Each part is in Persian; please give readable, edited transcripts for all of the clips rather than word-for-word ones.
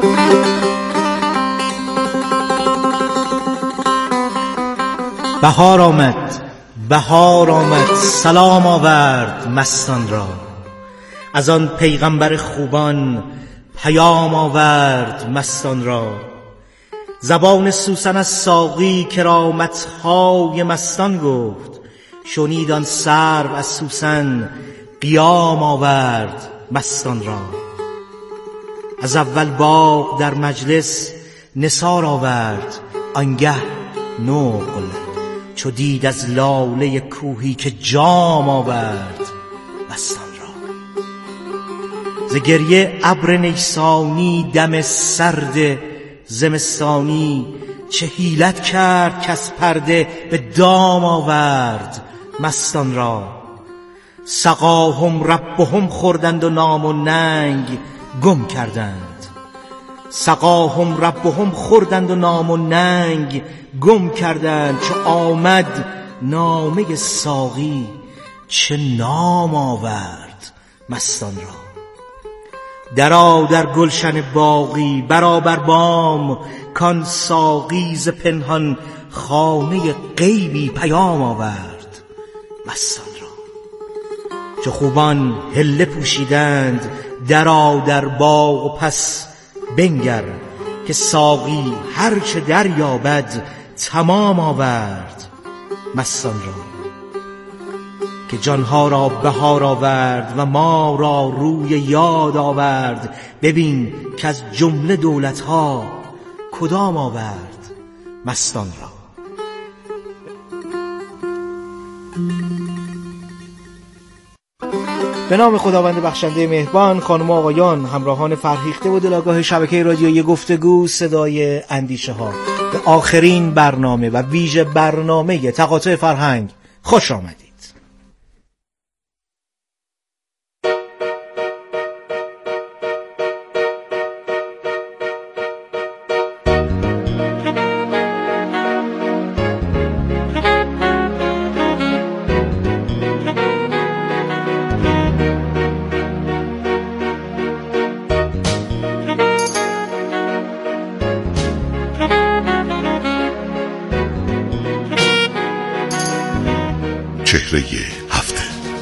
بهار آمد، بهار آمد، سلام آورد مستان را. از آن پیغمبر خوبان پیام آورد مستان را. زبان سوسن از ساقی کرامتهای مستان گفت، شنید آن سرو از سوسن قیام آورد مستان را. از اول باغ در مجلس نثار آورد، آنگه نقل چو دید از لاله کوهی که جام آورد مستان را. ز گریه ابر نیسانی دم سرد زمستانی، چه حیلت کرد کز پرده به دام آورد مستان را. سقاهم ربهم خوردند و نام و ننگ گم کردند. سقاهم ربهم خوردند و نام و ننگ گم کردند. چو آمد نامه ساقی چه نام آورد مستان را. درآ در گلشن باغی برابر بام، کان ساقی ز پنهان خانه غیبی پیام آورد مستان را. چو خوبان حله پوشیدند درآ در باغ و پس بنگر، که ساقی هر چه دریابد تمام آورد مستان را. که جانها را بهار آورد و ما را روی یاد آورد. ببین که از جمله دولتها کدام آورد مستان را. به نام خداوند بخشنده مهربان. خانم و آقایان، همراهان فرهیخته و دلاگاه شبکه رادیویی گفتگو صدای اندیشه ها، به آخرین برنامه و ویژه برنامه تقاطع فرهنگ خوش آمدید. چهره هفته.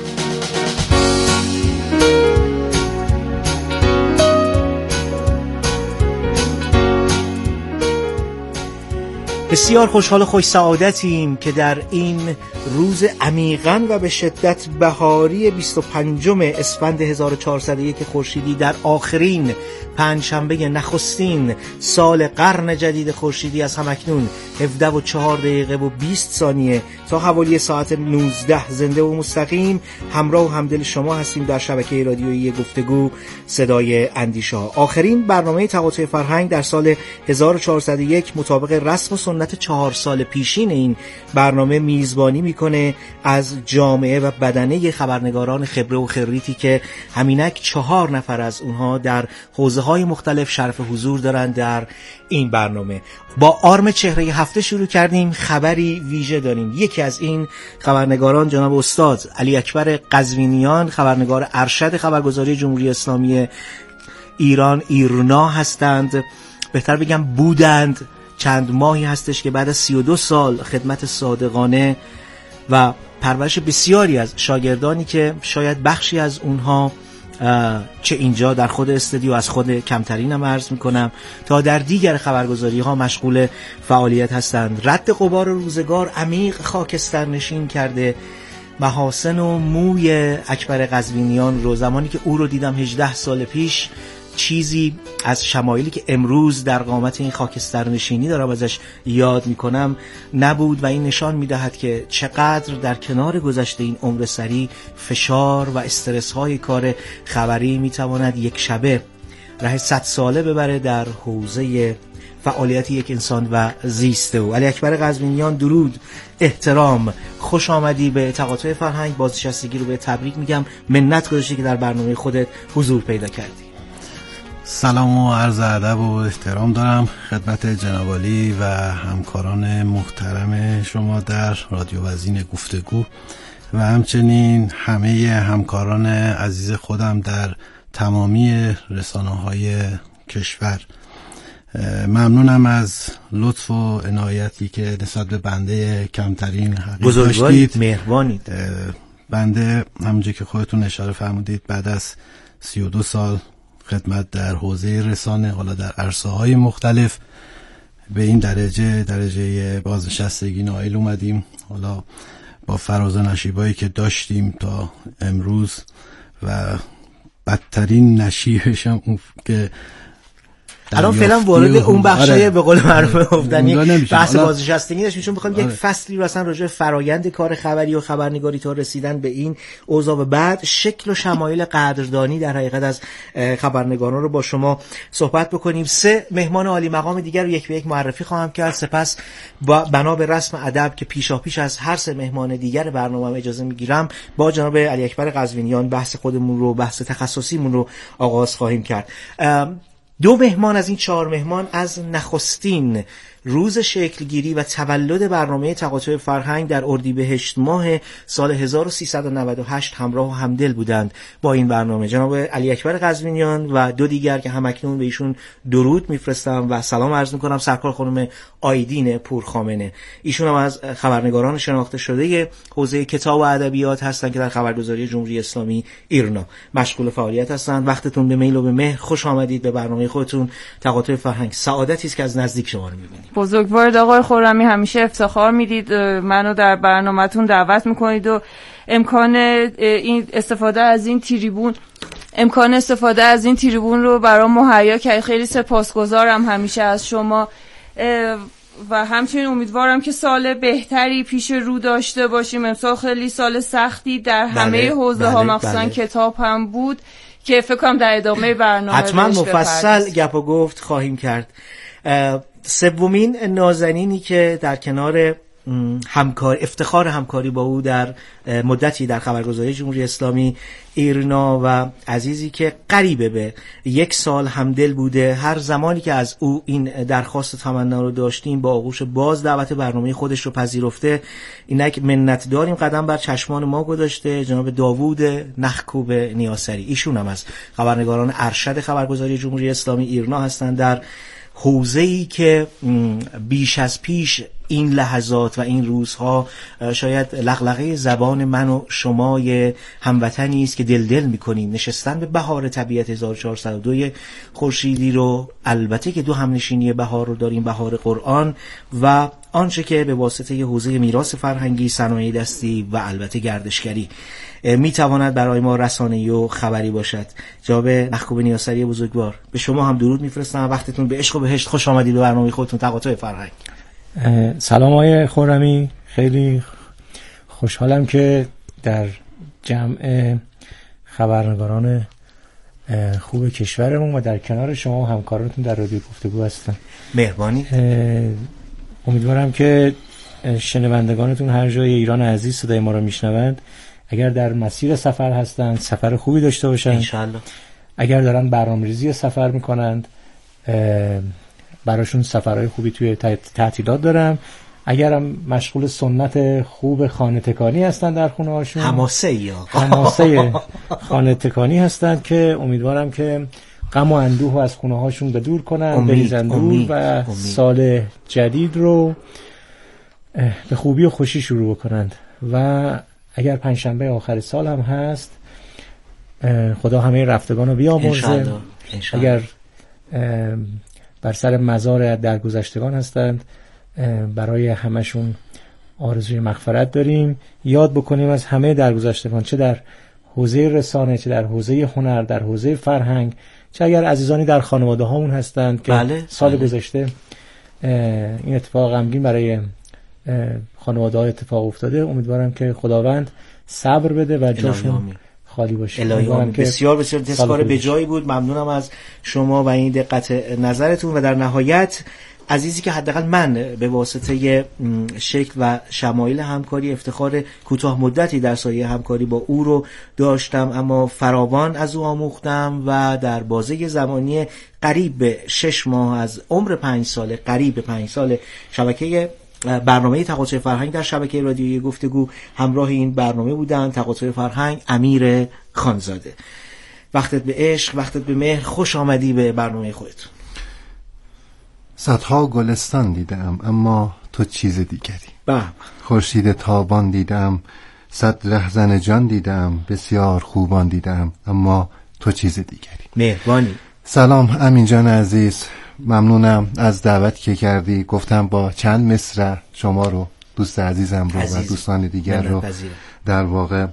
بسیار خوشحال و خوش سعادتیم که در این روز عمیقاً و به شدت بهاری 25 اسفند 1401 خورشیدی، در آخرین پنجشنبه نخستین سال قرن جدید خورشیدی از همکنون 17:04 تا حوالی ساعت 19 زنده و مستقیم همراه و همدل شما هستیم در شبکه رادیویی گفتگو صدای اندیشه ها. آخرین برنامه تقاطع فرهنگ در سال 1401 مطابق رسم و سنت 4 سال پیشین این برنامه میزبانی میکنه از جامعه و بدنه خبرنگاران خبره و خریتی که همینک 4 نفر از اونها در حوزه‌های مختلف شرف حضور دارند در این برنامه. با آرم چهره هفته شروع کردیم. خبری ویژه داریم. یکی از این خبرنگاران جناب استاد علی اکبر قزوینیان، خبرنگار ارشد خبرگزاری جمهوری اسلامی ایران ایرنا هستند. بهتر بگم بودند. چند ماهی هستش که بعد از 32 سال خدمت صادقانه و پرورش بسیاری از شاگردانی که شاید بخشی از اونها چه اینجا در خود استودیو از خود کمترینم عرض میکنم تا در دیگر خبرگزاری ها مشغول فعالیت هستند، رد غبار روزگار عمیق خاکستر نشین کرده محاسن و موی اکبر قزوینیان رو. زمانی که او رو دیدم 18 سال پیش، چیزی از شمایلی که امروز در قامت این خاکستر نشینی دارم ازش یاد میکنم نبود و این نشان میدهد که چقدر در کنار گذشته این عمر سری فشار و استرس های کار خبری میتواند یک شبه ره 100 ساله ببره در حوزه فعالیت یک انسان و زیسته. و علی اکبر قزوینیان، درود، احترام، خوش آمدی به تقاطع فرهنگ. بازنشستگی رو به تبریک میگم. منت گذاشتی که در برنامه خودت حضور پیدا کردی. سلام و عرض ادب و احترام دارم خدمت جناب عالی و همکاران محترم شما در رادیو وزین گفتگو و همچنین همه همکاران عزیز خودم در تمامی رسانه‌های کشور. ممنونم از لطف و عنایتی که نسبت به بنده کمترین حقیق بزرگوارید، مهربانید. بنده همونجور که خودتون اشاره فرمودید بعد از 32 سال خدمت در حوزه رسانه، حالا در عرصه‌های مختلف، به این درجه بازنشستگی نائل اومدیم. حالا با فراز و نشیبایی که داشتیم تا امروز و بدترین نشیبش هم که الان فعلا وارد اون بخشای به قول معروف گفتنی بحث بازنشستگی نشیم، چون می‌خوایم یک فصلی رو اصلا راجع به فرایند کار خبری و خبرنگاری تا رسیدن به این اوضاع و بعد شکل و شمایل قدردانی در حقیقت از خبرنگاران رو با شما صحبت بکنیم. 3 مهمان عالی مقام دیگر رو یک به یک معرفی خواهم کرد، سپس بنا به رسم ادب که پیشاپیش از هر 3 مهمان دیگر برنامه اجازه میگیرم با جناب علی اکبر قزوینیان بحث خودمون رو، بحث تخصصیمون رو آغاز خواهیم کرد. 2 مهمان از این 4 مهمان از نخستین روز شکلگیری و تولد برنامه تقاطع فرهنگ در اردیبهشت ماه سال 1398 همراه و همدل بودند با این برنامه. جناب علی اکبر قزوینیان و 2 دیگر که همکنون به ایشون درود میفرستم و سلام عرض میکنم، سرکار خانم آیدین پورخامنه. ایشون هم از خبرنگاران شناخته شده حوزه کتاب و ادبیات هستند که در خبرگزاری جمهوری اسلامی ایرنا مشغول فعالیت هستند. وقتتون به میل و به مهر، خوش آمدید به برنامه خودتون تقاطع فرهنگ. سعادتی است که از نزدیک شما رو می‌بینیم. بزرگوارید آقای خرمی، همیشه افتخار میدید منو در برنامه‌تون دعوت میکنید و امکان استفاده از این تریبون رو برام مهیا کردید. خیلی سپاسگزارم همیشه از شما و همچنین امیدوارم که سال بهتری پیش رو داشته باشیم. امسال خیلی سال سختی در همه حوزه ها مخصوصا کتاب هم بود که فکر کنم در ادامه برنامه حتما مفصل گپ و گفت خواهیم کرد. 3مین نازنینی که در کنار افتخار همکاری با او در مدتی در خبرگزاری جمهوری اسلامی ایرنا و عزیزی که قریبه به 1 سال همدل بوده، هر زمانی که از او این درخواست تمنا رو داشتیم با آغوش باز دعوت برنامه خودش رو پذیرفته، اینک منت داریم قدم بر چشمان ما گذاشته، جناب داوود نخکوب نیاسری. ایشون هم از خبرنگاران ارشد خبرگزاری جمهوری اسلامی ایرنا هستند در حوزه‌ای که بیش از پیش این لحظات و این روزها شاید لغلغه زبان من و شمای هموطنی است که دل می‌کنیم نشستن به بهار طبیعت 1402 خورشیدی رو، البته که 2 همنشینی بهار رو داریم، بهار قرآن و آنچه که به واسطه حوزه میراث فرهنگی، صنایع دستی و البته گردشگری میتواند برای ما رسانه‌ای و خبری باشد. جناب نخکوب نیاسری بزرگوار، به شما هم درود میفرستم. وقتتون به عشق و بهشت. خوش آمدید به برنامه خودتون تقاطع فرهنگ. سلام آقای خرمی، خیلی خوشحالم که در جمع خبرنگاران خوب کشورمون و در کنار شما و همکارانتون در رادیو گفتگو هستم. مهربانی. امیدوارم که شنوندگانتون هر جای ایران عزیز صدای ما رو میشنوند، اگر در مسیر سفر هستند سفر خوبی داشته باشند انشالله. اگر دارن برنامه‌ریزی سفر میکنند براشون سفرهای خوبی توی تعطیلات دارم. اگرم مشغول سنت خوب خانه تکانی هستن در خونه هاشون، حماسه خانه تکانی هستند که امیدوارم که غم و اندوه از خونه هاشون به دور کنن، بریزن دور و سال جدید رو به خوبی و خوشی شروع کنند. و اگر پنجشنبه آخر سال هم هست، خدا همه رفتگان رو بیامرزه. اگر بر سر مزار درگذشتگان هستند، برای همشون آرزوی مغفرت داریم. یاد بکنیم از همه درگذشتگان، چه در حوزه رسانه، چه در حوزه هنر، در حوزه فرهنگ، چه اگر عزیزانی در خانواده هامون هستند که سال گذشته این اتفاق غمگین برای خانواده ها اتفاق افتاده. امیدوارم که خداوند صبر بده و جاشون خالی باشه. بسیار بسیار تذکار به جایی بود. ممنونم از شما و این دقت نظرتون. و در نهایت عزیزی که حداقل من به واسطه شکل و شمایل همکاری افتخار کوتاه مدتی در سایه همکاری با او رو داشتم، اما فراوان از او آموختم و در بازه زمانی قریب به 6 ماه از عمر 5 ساله، قریب به 5 ساله شبکه برنامه تقاطع فرهنگ در شبکه رادیویی گفتگو همراه این برنامه بودن. تقاطع فرهنگ، امیر خانزاده. وقتت به عشق، وقتت به مهر، خوش آمدی به برنامه خودتون. صدها گلستان دیدم اما تو چیز دیگری. خورشید تابان دیدم، 100 رهزن جان دیدم، بسیار خوبان دیدم اما تو چیز دیگری. مهربانی. سلام امین جان عزیز، ممنونم از دعوت که کردی. گفتم با چند مصرع شما رو، دوست عزیزم رو و دوستان دیگر رو در واقع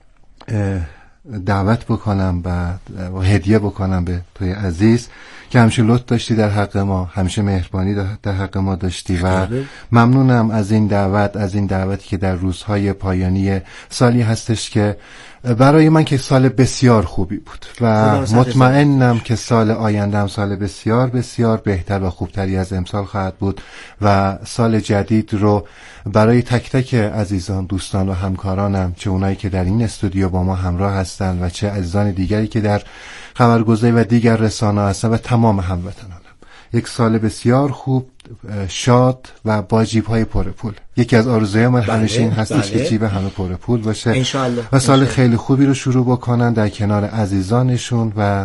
دعوت بکنم و هدیه بکنم به توی عزیز که همیشه لطف داشتی در حق ما، همیشه مهربانی در حق ما داشتی و ممنونم از این دعوت، از این دعوتی که در روزهای پایانی سالی هستش که برای من که سال بسیار خوبی بود و مطمئنم که سال آینده هم سال بسیار بسیار بهتر و خوبتری از امسال خواهد بود و سال جدید رو برای تک تک عزیزان، دوستان و همکارانم، چه اونایی که در این استودیو با ما همراه هستن و چه عزیزان دیگری که در خبرگزاری و دیگر رسانه هستن و تمام هموطنانم، یک سال بسیار خوب، شاد و با جیب‌های پر پول. یکی از آرزوهای من همیشه این هستش که جیب همه پر پول باشه انشالله. و سال خیلی خوبی رو شروع بکنن در کنار عزیزانشون و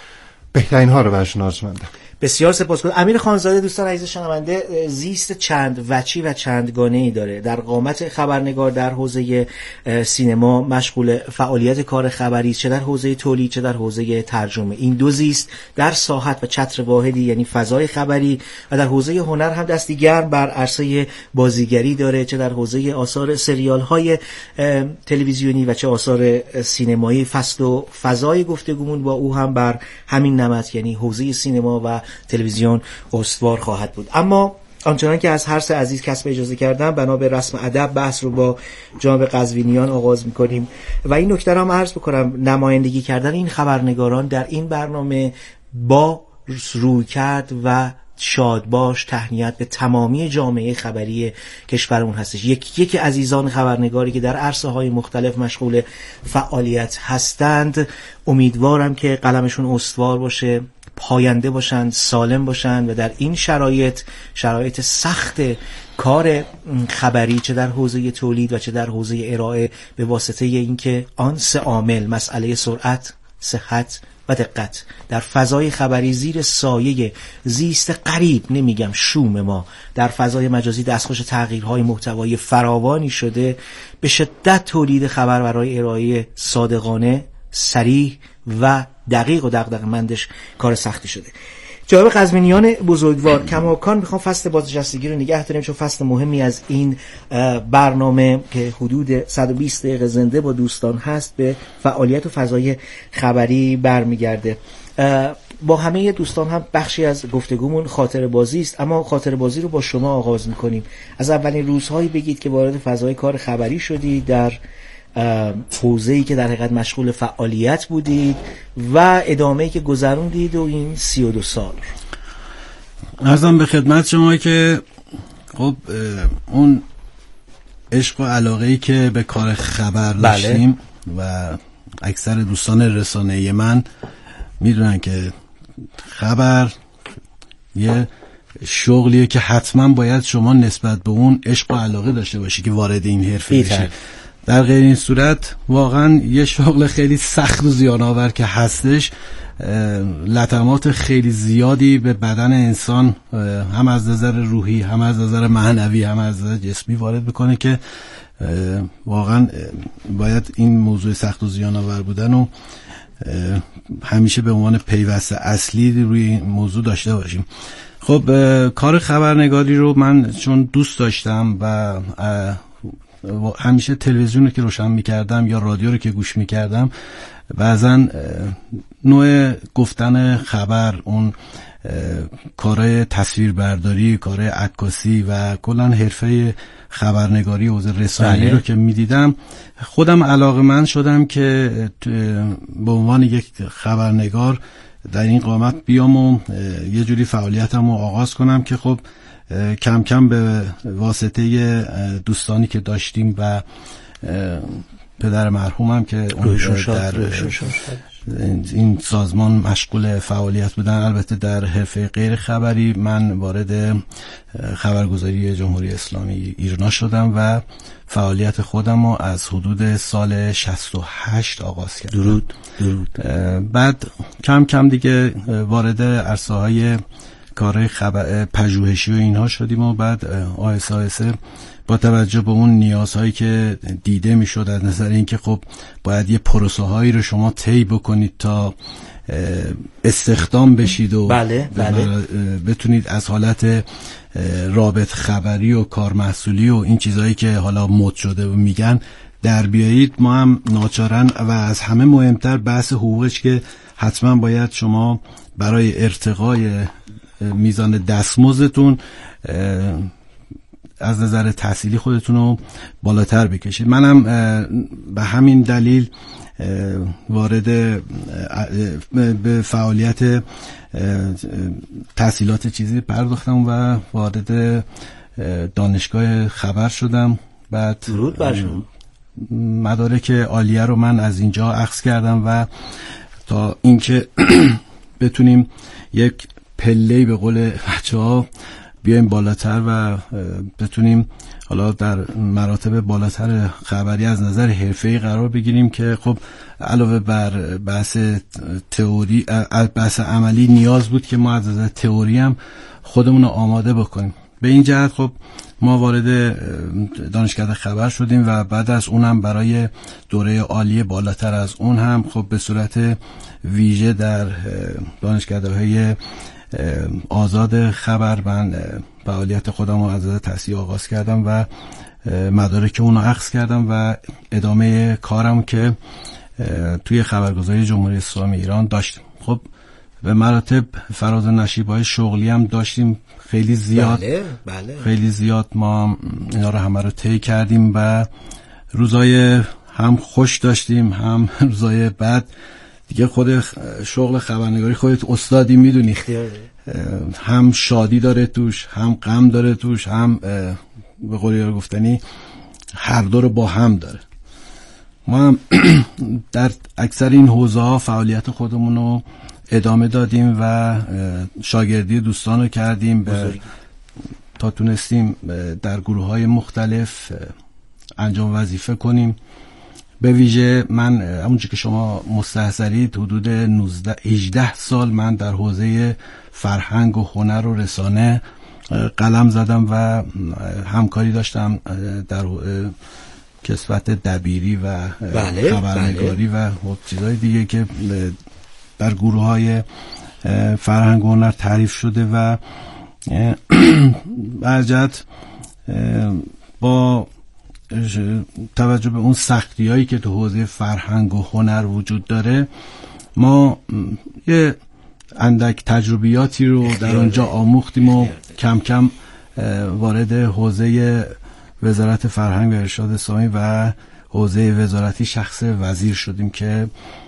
بهترین ها رو برشون آرزومندم. بسیار سپاسگزارم. امیر خانزاده دوستان عزیز شنونده زیست چند وجهی و چندگانه‌ای داره. در قامت خبرنگار در حوزه سینما مشغول فعالیت کار خبری، چه در حوزه تولید چه در حوزه ترجمه. این دو زیست در ساحت و چتر واحدی یعنی فضای خبری، و در حوزه هنر هم دستی گرم بر عرصه بازیگری داره، چه در حوزه آثار سریال‌های تلویزیونی و چه آثار سینمایی. فصل و فضای گفتگومون با او هم بر همین نمط یعنی حوزه سینما و تلویزیون استوار خواهد بود. اما آنچنان که از هر سه عزیز کسب اجازه کردم، بنا به رسم ادب بحث رو با جناب قزوینیان آغاز می‌کنیم و این نکته رو هم عرض بکنم، نمایندگی کردن این خبرنگاران در این برنامه با رویکرد و شادباش تهنیت به تمامی جامعه خبری کشورمون هستش. یکی عزیزان خبرنگاری که در عرصه‌های مختلف مشغول فعالیت هستند، امیدوارم که قلمشون استوار باشه، پاینده باشند، سالم باشند و در این شرایط سخت کار خبری، چه در حوزه تولید و چه در حوزه ارائه، به واسطه اینکه آن سه عامل، مسئله سرعت، صحت و دقت، در فضای خبری زیر سایه زیست قریب، نمیگم شوم، ما در فضای مجازی دستخوش تغییرهای محتوایی فراوانی شده، به شدت تولید خبر برای ارائه صادقانه، صریح و دقیق و دغدغه‌مندش کار سختی شده. جناب قزوینیان بزرگوار، کماکان میخوام فصل بازنشستگی رو نگه داریم چون فصل مهمی از این برنامه که حدود 120 دقیقه زنده با دوستان هست به فعالیت و فضای خبری برمیگرده. با همه دوستان هم بخشی از گفتگومون خاطر بازی است، اما خاطر بازی رو با شما آغاز میکنیم. از اولین روزهایی بگید که وارد فضای کار خبری شدی، در حوزه‌ای که در حقیقت مشغول فعالیت بودید و ادامه‌ای که گذروندید و این 32 سال. عرضم به خدمت شما که خب اون عشق و علاقه‌ای که به کار خبر داشتیم و اکثر دوستان رسانه‌ای من میدونن که خبر یه شغلیه که حتما باید شما نسبت به اون عشق و علاقه داشته باشی که وارد این حرفه بشی. در غیر این صورت واقعا یه شغل خیلی سخت و زیان‌آور که هستش، لطمات خیلی زیادی به بدن انسان هم از نظر روحی، هم از نظر معنوی، هم از نظر جسمی وارد بکنه که واقعا باید این موضوع سخت و زیان‌آور بودن و همیشه به عنوان پیوسته اصلی روی این موضوع داشته باشیم. خب کار خبرنگاری رو من چون دوست داشتم و همیشه تلویزیون رو که روشن میکردم یا رادیو رو که گوش میکردم، بعضا نوع گفتن خبر، اون کارهای تصویربرداری، کارهای عکاسی و کلا حرفه خبرنگاری و رسانه‌ای رو که میدیدم، خودم علاقه‌مند شدم که به عنوان یک خبرنگار در این قامت بیام و یه جوری فعالیتم رو آغاز کنم که خب کم کم به واسطه دوستانی که داشتیم و پدر مرحومم که در این سازمان مشغول فعالیت بودن، البته در حرفه غیر خبری، من وارد خبرگزاری جمهوری اسلامی ایرنا شدم و فعالیت خودم رو از حدود سال 68 آغاز کردم. درود. بعد کم کم دیگه وارد عرصه‌های کارهای پژوهشی و اینها شدیم و بعد آهسته آهسته با توجه به اون نیازهایی که دیده میشد از نظر اینکه خب باید یه پروسه هایی رو شما طی بکنید تا استخدام بشید و بله. بتونید از حالت رابط خبری و کار محصولی و این چیزهایی که حالا مد شده و میگن در بیایید. ما هم ناچارن و از همه مهمتر بحث حقوقش که حتما باید شما برای ارتقای میزان دستمزدتون از نظر تحصیلی خودتون رو بالاتر بکشید. منم به همین دلیل وارد به فعالیت تحصیلات چیزی پرداختم و وارد دانشگاه خبر شدم. بعد درود بر شما. مدارک عالیه رو من از اینجا اخذ کردم و تا اینکه بتونیم یک پله‌ای به قول بچه‌ها بیایم بالاتر و بتونیم حالا در مراتب بالاتر خبری از نظر حرفه‌ای قرار بگیریم که خب علاوه بر بحث تئوری، بحث عملی نیاز بود که ما از نظر تئوری هم خودمون رو آماده بکنیم. به این جهت خب ما وارد دانشکده خبر شدیم و بعد از اونم برای دوره عالیه بالاتر از اون هم خب به صورت ویژه در دانشکده‌های آزاد خبر من فعالیت خودم رو از نظر تحصیلی آغاز کردم و مدارک اون رو اخذ کردم و ادامه کارم که توی خبرگزاری جمهوری اسلامی ایران داشتم. خب به مراتب فراز و نشیب‌های شغلی هم داشتیم خیلی زیاد. بله. خیلی زیاد ما اینا رو همه رو طی کردیم و روزای هم خوش داشتیم هم روزای بد. دیگه خود شغل خبرنگاری خودت استادی میدونی، هم شادی داره توش هم غم داره توش هم به قولی گفتنی هر دو رو با هم داره. ما هم در اکثر این حوزه ها فعالیت خودمون رو ادامه دادیم و شاگردی دوستان رو کردیم تا تونستیم در گروه های مختلف انجام وظیفه کنیم. به ویژه من همونجور که شما مستحضرید حدود 18 سال من در حوزه فرهنگ و هنر و رسانه قلم زدم و همکاری داشتم در کسوت دبیری و خبرنگاری و چیزهای دیگه که در گروه های فرهنگ و هنر تعریف شده و برجت با توجه به اون سختی هایی که تو حوزه فرهنگ و هنر وجود داره ما یه اندک تجربیاتی رو در اونجا آموختیم و کم کم وارد حوزه وزارت فرهنگ و ارشاد اسلامی و حوزه وزارتی شخص وزیر شدیم که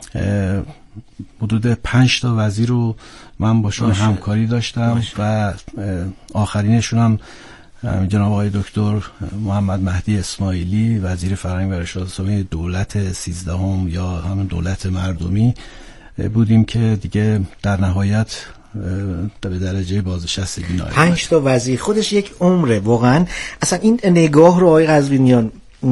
حدود 5 تا وزیر رو من باشون همکاری داشتم و آخرینشون هم جناب آقای دکتر محمد مهدی اسماعیلی وزیر فرهنگ و ارشاد اسلامی دولت 13 یا همون دولت مردمی بودیم که دیگه در نهایت به درجه بازنشستگی نایب. 5 تا وزیر خودش یک عمره واقعا. اصلا این نگاه رو آقای قزوینیان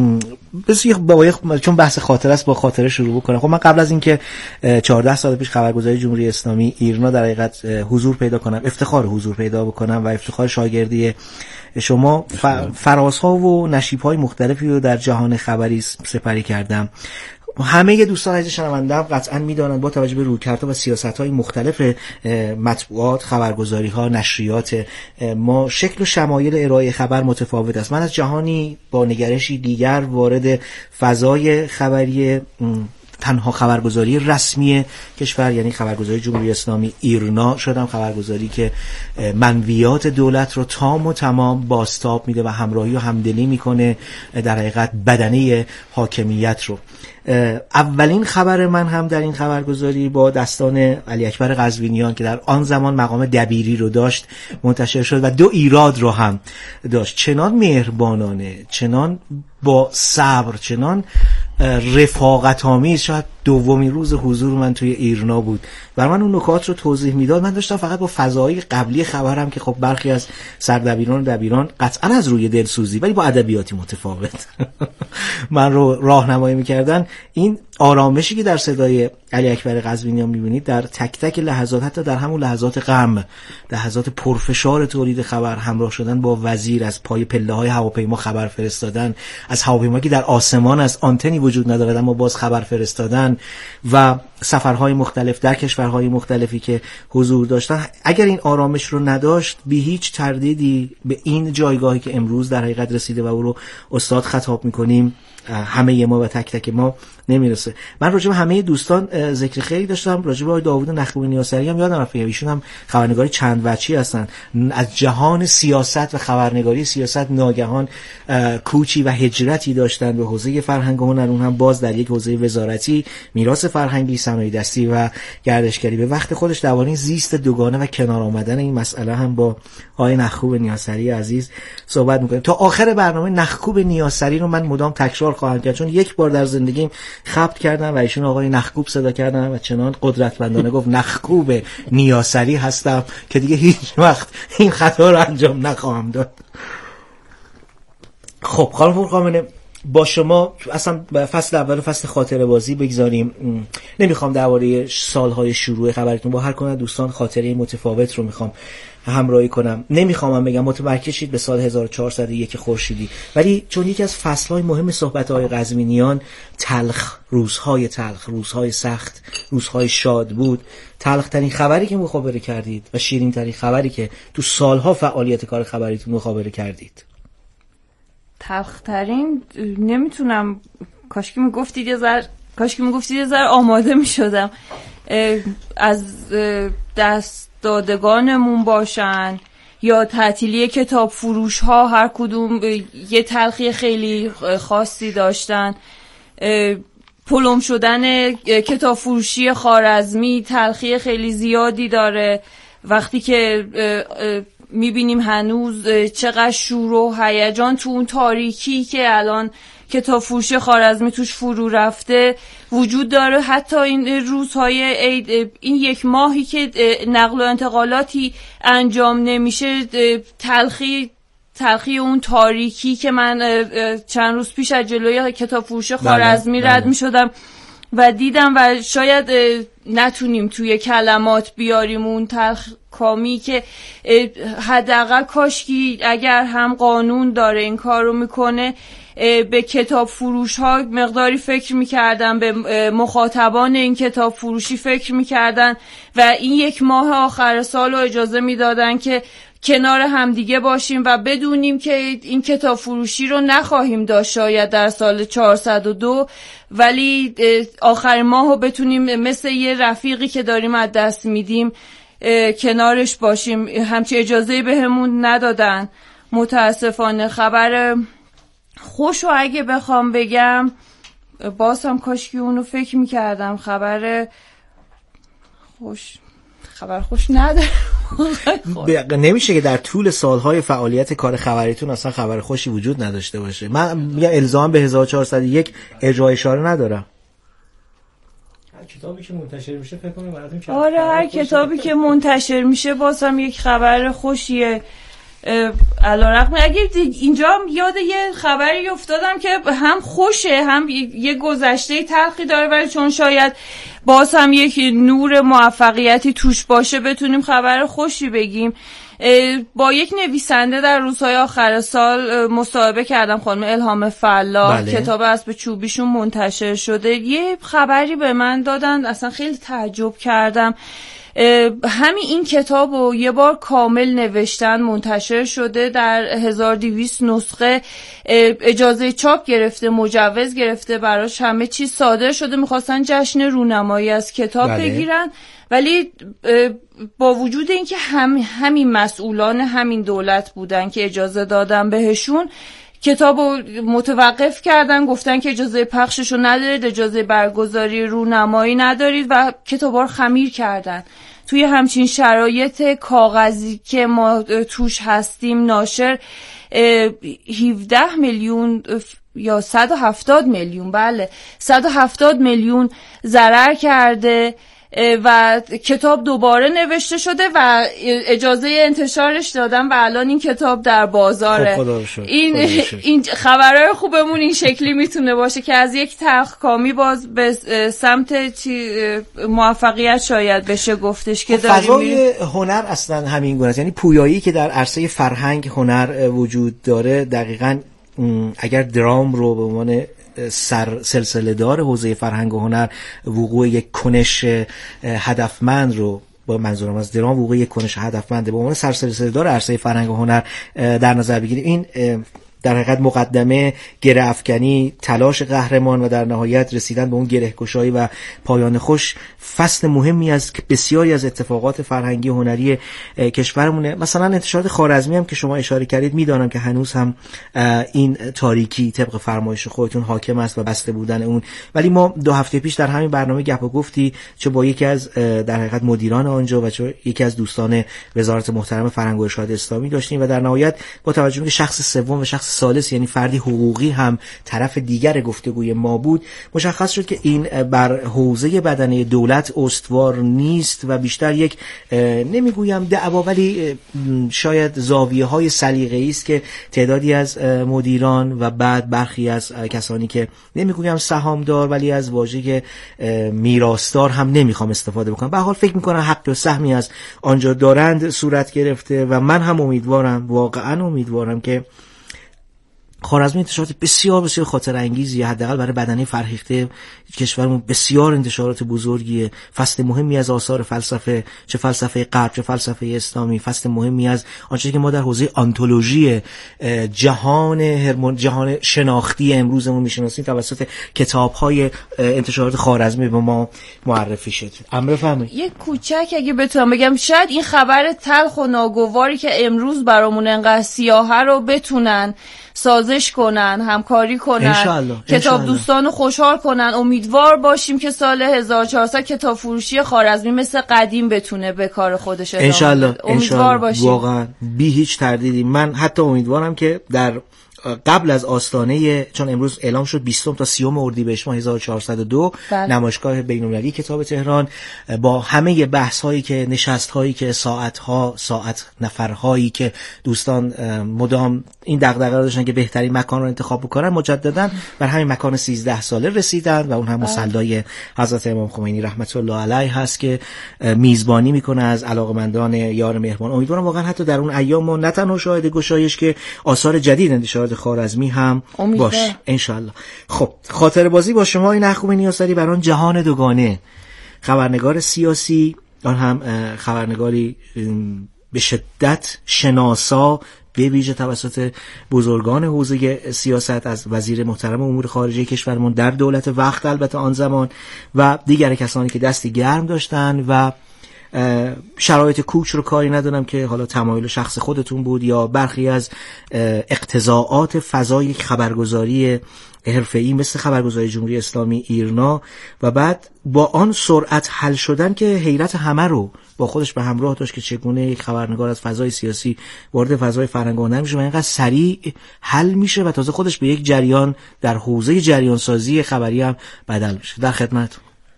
چون بحث خاطره است با خاطره شروع بکنم. خب من قبل از اینکه 14 سال پیش خبرگزاری جمهوری اسلامی ایرنا در حقیقت حضور پیدا کنم، افتخار حضور پیدا بکنم و افتخار شاگردی شما، فرازها و نشیب‌های مختلفی رو در جهان خبری سپری کردم. همه دوستان عزیز شنونده‌ام قطعا میدونن با توجه به رویکردها و سیاست‌های مختلف مطبوعات، خبرگزاری‌ها، نشریات ما شکل و شمایل ارائه خبر متفاوت است. من از جهانی با نگرشی دیگر وارد فضای خبری تنها خبرگزاری رسمی کشور یعنی خبرگزاری جمهوری اسلامی ایرنا شدم، خبرگزاری که منویات دولت رو تام و تمام بازتاب میده و همراهی و همدلی میکنه در حقیقت بدنه حاکمیت رو. اولین خبر من هم در این خبرگزاری با دستان علی اکبر قزوینیان که در آن زمان مقام دبیری رو داشت منتشر شد و 2 ایراد رو هم داشت. چنان مهربانانه، چنان با صبر، چنان رفاقت آمیز. شاید دومین روز حضور من توی ایرنا بود. بر من اون نکات رو توضیح میداد. من داشتم فقط با فضای قبلی خبرم که خب برخی از سردبیران و دبیران قطعا از روی دلسوزی ولی با ادبیاتی متفاوت من رو راهنمایی میکردن. این آرامشی که در صدای علی اکبر قزوینیان میبینید در تک تک لحظات، حتی در همون لحظات غم، لحظات پرفشار تولید خبر، همراه شدن با وزیر، از پای پله‌های هواپیما خبر فرستادن، از هواپیما که در آسمان است، آنتنی وجود ندارد اما باز خبر فرستادن، و سفرهای مختلف در کشورهای مختلفی که حضور داشتن، اگر این آرامش رو نداشت بی هیچ تردیدی به این جایگاهی که امروز در حقیقت رسیده و او رو استاد خطاب میکنیم همه ما و تک تک ما نمیرسه. من راجع به همه دوستان ذکر خیلی داشتم، راجع به آقای داوود نخکوب نیاسری هم یادم رفت، ایشون هم خبرنگاری چند وجهی هستن، از جهان سیاست و خبرنگاری سیاست ناگهان کوچی و هجرتی داشتن به حوزه فرهنگ و هنر، اون هم باز در یک حوزه وزارتی، میراث فرهنگی، صنایع دستی و گردشگری. به وقت خودش درباره زیست دوگانه و کنار آمدن این مسئله هم با آقای نخکوب نیاسری عزیز صحبت می‌کنیم. تا آخر برنامه نخکوب نیاسری رو من مدام تکرار خواهم کرد، چون یک بار در زندگیم خبط کردم و ایشون آقای نخکوب صدا کردم و چنان قدرتمندانه گفت نخکوب نیاسری هستم که دیگه هیچ وقت این خطا رو انجام نخواهم داد. خب خانم پورخامنه، با شما اصلا فصل اول و فصل خاطره بازی بگذاریم. نمیخوام درباره سالهای شروع خبرتون، با هر کدوم دوستان خاطره متفاوت رو میخوام همراهی کنم. نمیخوام بگم متمرکز شید به سال 1401 خورشیدی، ولی چون یکی از فصلهای مهم صحبت‌های قزوینیان تلخ، روزهای تلخ، روزهای سخت، روزهای شاد بود، تلخ‌ترین خبری که مخابره کردید و شیرین‌ترین خبری که تو سالها فعالیت کار خبریتون مخابره کردید؟ تلخ‌ترین نمیتونم، کاش که میگفتید یه ذره آماده میشدم. از دست دادگانمون باشن یا تعطیلی کتاب فروش ها، هر کدوم یه تلخی خیلی خاصی داشتن. پلم شدن کتاب فروشی خوارزمی تلخی خیلی زیادی داره، وقتی که میبینیم هنوز چقدر شور و هیجان تو اون تاریکی که الان کتاب فروشی خوارزمی توش فرو رفته وجود داره. حتی این روزهای عید، این یک ماهی که نقل و انتقالاتی انجام نمیشه، تلخی اون تاریکی که من چند روز پیش از جلوی کتاب فروشی خوارزمی رد میشدم و دیدم و شاید نتونیم توی کلمات بیاریم اون تلخ کامی که حداقل کاشکی اگر هم قانون داره این کار رو میکنه به کتاب فروش ها مقداری فکر میکردن، به مخاطبان این کتاب فروشی فکر میکردن و این یک ماه آخر سال رو اجازه میدادن که کنار همدیگه باشیم و بدونیم که این کتاب فروشی رو نخواهیم داشت شاید در سال 402، ولی آخر ماه رو بتونیم مثل یه رفیقی که داریم از دست میدیم کنارش باشیم. همچی اجازه بهمون ندادن متاسفانه. خبر خوش رو اگه بخوام بگم، باز هم کاش که اونو فکر میکردم. خبر خوش نداره. نمیشه که در طول سالهای فعالیت کار خبریتون اصلا خبر خوشی وجود نداشته باشه. من میگم الزام به 1401 اجرا اشاره ندارم. هر کتابی که منتشر میشه فکر کنم براتون که آره، هر کتابی که منتشر میشه باز هم یک خبر خوشیه. علیرغم اگه اینجا یاد یه خبری افتادم که هم خوشه هم یه گذشته تلخی داره، ولی چون شاید باز هم یک نور موفقیتی توش باشه بتونیم خبر خوشی بگیم. با یک نویسنده در روزهای آخر سال مصاحبه کردم، خانم الهام فلاح. بله. کتاب اسب چوبیشون منتشر شده. یه خبری به من دادن، اصلا خیلی تعجب کردم. همین این کتاب رو یه بار کامل نوشتن، منتشر شده در 1200 نسخه، اجازه چاپ گرفته، مجوز گرفته براش، همه چیز صادر شده. میخواستن جشن رونمایی از کتاب بگیرن، ولی با وجود اینکه همین مسئولان همین دولت بودن که اجازه دادن بهشون، کتابو متوقف کردن، گفتن که اجازه پخششو ندارید، اجازه برگزاری رونمایی ندارید و کتابا رو خمیر کردن. توی همچین شرایط کاغذی که ما توش هستیم، ناشر 17 میلیون یا 170 میلیون 170 میلیون ضرر کرده. و کتاب دوباره نوشته شده و اجازه انتشارش دادن و الان این کتاب در بازاره. این خبرهای خوبمون این شکلی میتونه باشه که از یک تلخکامی باز به سمت موفقیت شاید بشه گفتش که داریم. فضای هنر اصلا همین گونه است، یعنی پویایی که در عرصه فرهنگ هنر وجود داره دقیقاً اگر درام رو به عنوان سلسله دار حوزه فرهنگ و هنر وقوع یک کنش هدفمند رو با منظورم از درام وقوع یک کنش هدفمند به عنوان سلسله دار عرصه فرهنگ و هنر در نظر بگیریم، این در حقیقت مقدمه، گره افکنی، تلاش قهرمان و در نهایت رسیدن به اون گره‌گشایی و پایان خوش فصل مهمی از بسیاری از اتفاقات فرهنگی و هنری کشورمونه. مثلا انتشارات خوارزمی هم که شما اشاره کردید، میدانم که هنوز هم این تاریکی طبق فرمایش خودتون حاکم است و بسته بودن اون، ولی ما 2 هفته پیش در همین برنامه گپ و گفتی چه با یکی از در حقیقت مدیران آنجا و چه یکی از دوستان وزارت محترم فرهنگ و ارشاد اسلامی داشتیم و در نهایت با توجه به شخص سوم و شخص ثالث یعنی فردی حقوقی هم طرف دیگر گفتگوی ما بود، مشخص شد که این بر حوزه بدنه دولت استوار نیست و بیشتر یک نمیگویم دعوا ولی شاید زاویه‌های سلیقه‌ای است که تعدادی از مدیران و بعد برخی از کسانی که نمیگویم سهامدار ولی از واژه میراثدار هم نمیخوام استفاده بکنم، به هر حال فکر می‌کنم حق و سهمی از آنجا دارند صورت گرفته و من هم امیدوارم، واقعا امیدوارم که خوارزمی انتشارات بسیار بسیار خاطر انگیزی حداقل برای بدنه فرهیخته کشورمون بسیار انتشارات بزرگیه، فصل مهمی از آثار فلسفه، چه فلسفه غرب چه فلسفه اسلامی، فصل مهمی از آنچه که ما در حوزه آنتولوژی جهان شناختی امروزمون میشناسیم توسط کتاب‌های انتشارات خوارزمی به ما معرفی شد. امر فهمی یک کوچک اگه بتونم بگم، شاید این خبر تلخ و ناگواری که امروز برامون انقدر سیاهه رو بتونن سازش کنن، همکاری کنن، کتاب دوستانو خوشحال کنن. امیدوار باشیم که سال 1400 کتاب فروشی خوارزمی مثل قدیم بتونه به کار خودش ادامه بده. امیدوار باشیم، واقعا بی هیچ تردیدی. من حتی امیدوارم که در قبل از آستانه، چون امروز اعلام شد 20 تا 30 اردیبهشت ماه 1402 نمایشگاه بین‌المللی کتاب تهران با همه بحث‌هایی که نشست‌هایی که ساعت نفرهایی که دوستان مدام این دغدغه داشتن که بهترین مکان رو انتخاب بکنن، مجددا بر همین مکان 13 ساله رسیدن و اون هم مصلی حضرت امام خمینی رحمت الله علیه هست که میزبانی میکنه از علاقمندان یار مهربان. امیدوارم واقعا حتی در اون ایام ما نه تنها شاهد گشایش که آثار جدید انتشارات خوارزمی هم باش انشالله. خب خاطر بازی با شما این حکوم نیاسری بران جهان دوگانه، خبرنگار سیاسی، آن هم خبرنگاری به شدت شناسا به ویژه توسط بزرگان حوزه سیاست، از وزیر محترم امور خارجه کشورمون در دولت وقت البته آن زمان و دیگر کسانی که دستی گرم داشتن و شرایط کوچ رو کاری ندارم که حالا تمایل شخص خودتون بود یا برخی از اقتضاعات فضای خبرگزاری حرفه‌ای مثل خبرگزاری جمهوری اسلامی ایرنا و بعد با آن سرعت حل شدن که حیرت همه رو با خودش به همراه داشت که چگونه یک خبرنگار از فضای سیاسی وارد فضای فرهنگ و هنر میشه و اینقدر سریع حل میشه و تازه خودش به یک جریان در حوزه جریان سازی خبری هم بدل میشه. در خدمتتون.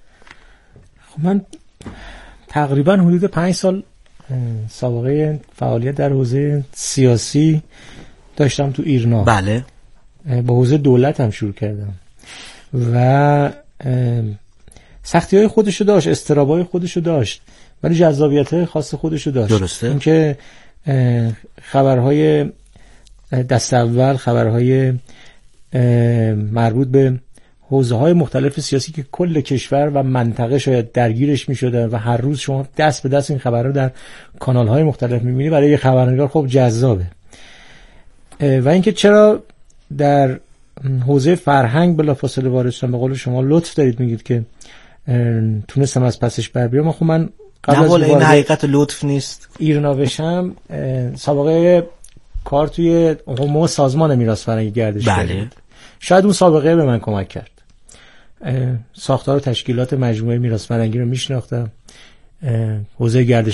خب من تقریبا حدود 5 سال سابقه فعالیت در حوزه سیاسی داشتم تو ایرنا. بله. با حوزه دولت هم شروع کردم و سختی‌های خودشو داشت، اضطراب‌های خودشو داشت، ولی جذابیت‌های خاص خودشو داشت. درسته. اینکه خبرهای دست اول، خبرهای مربوط به حوزه‌های مختلف سیاسی که کل کشور و منطقه شاید درگیرش می‌شدن و هر روز شما دست به دست این خبرها در کانال‌های مختلف می‌بینید، برای یه خبرنگار خب جذابه. و اینکه چرا در حوزه فرهنگ بلافاصله وارد شدم، به قول شما لطف دارید میگید که تونستم از پسش بر بیام. خب من قبل از این حقیقت لطف نیست ایرنا بشم سابقه کار توی همون سازمان میراث فرهنگی گردش بله. شاید اون سابقه به من کمک کرد. ساختار و تشکیلات مجموعه میراث فرهنگی رو میشناختم، حوزه گردش